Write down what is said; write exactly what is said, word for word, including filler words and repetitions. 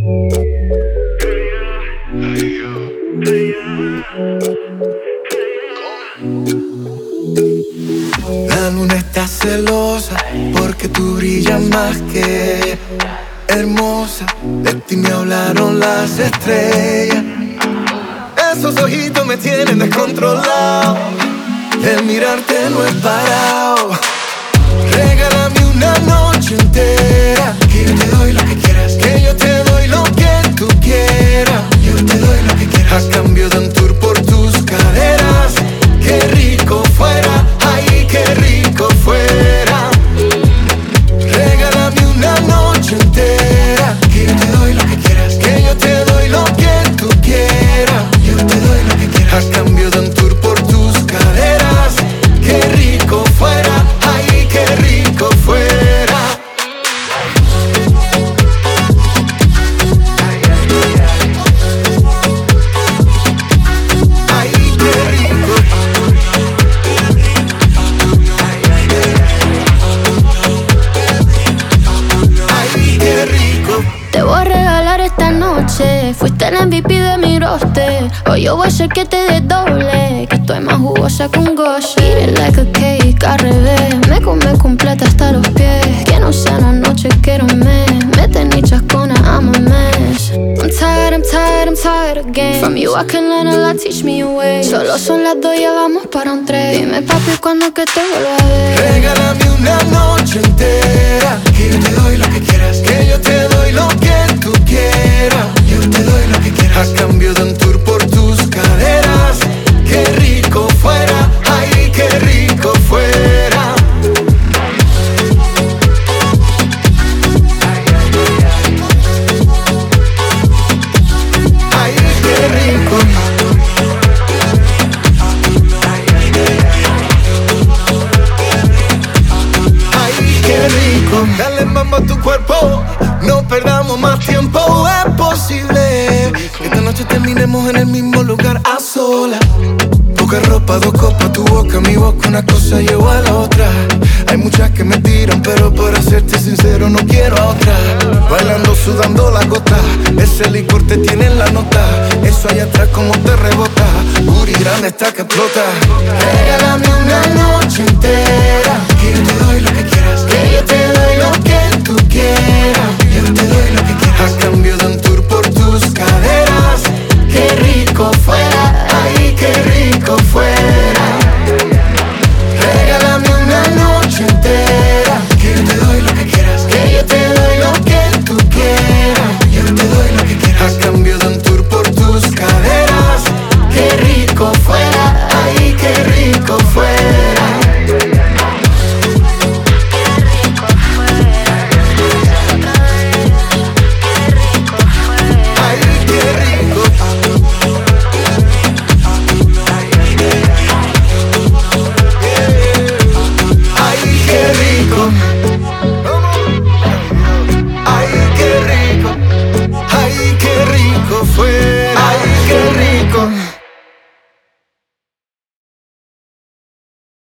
La luna está celosa porque tú brillas más que hermosa. De ti me hablaron las estrellas. Esos ojitos me tienen descontrolado. El mirarte no he parado. Regálame una noche entera, que yo te doy lo que quieras, que yo te doy lo que tú quieras. Yo te doy lo que quieras a cambio de un tour por tus caderas. Qué rico fuera, ay, qué rico fuera. Regálame una noche entera, que yo te doy lo que quieras, que yo te doy lo que tú quieras. Yo te doy lo que quieras a cambio de un tour por tus caderas. Qué rico fuera, ay, qué rico fuera. Ay, qué rico. Ay, qué rico. Te voy a regalar esta noche. Fuiste el M V P de mi roster. Hoy yo voy a hacer que te desdoble, que estoy más jugosa que un gosh. Eat it like a cake, al revés. Me come completa hasta los pies. Que no sea una noche, quiero un mes. Mete ni chascona, I'm a mess. I'm tired, I'm tired, I'm tired again. From you I can learn a lot, teach me a way. Solo son las dos, ya vamos para un tres. Dime papi, ¿cuándo que te vuelva a ver? Regálame una noche entera, que yo te doy lo que quieras, que yo te doy lo que tú quieras. Yo te doy lo que quieras a cambio de un tour por tus caderas. Qué rico fuera, ay, qué rico fuera. Ay, qué rico. Ay, qué rico. Dale mambo a tu cuerpo, no perdamos más tiempo. Es posible que esta noche terminemos en el mismo lugar a solas. Poca ropa, dos copas, tu boca, mi boca, una cosa lleva a la otra. Hay muchas que me tiran, pero para serte sincero no quiero a otra. Bailando, sudando la gota, ese licor te tiene en la nota. Eso allá atrás como te rebota, booty grande está que explota. Regálame una noche entera,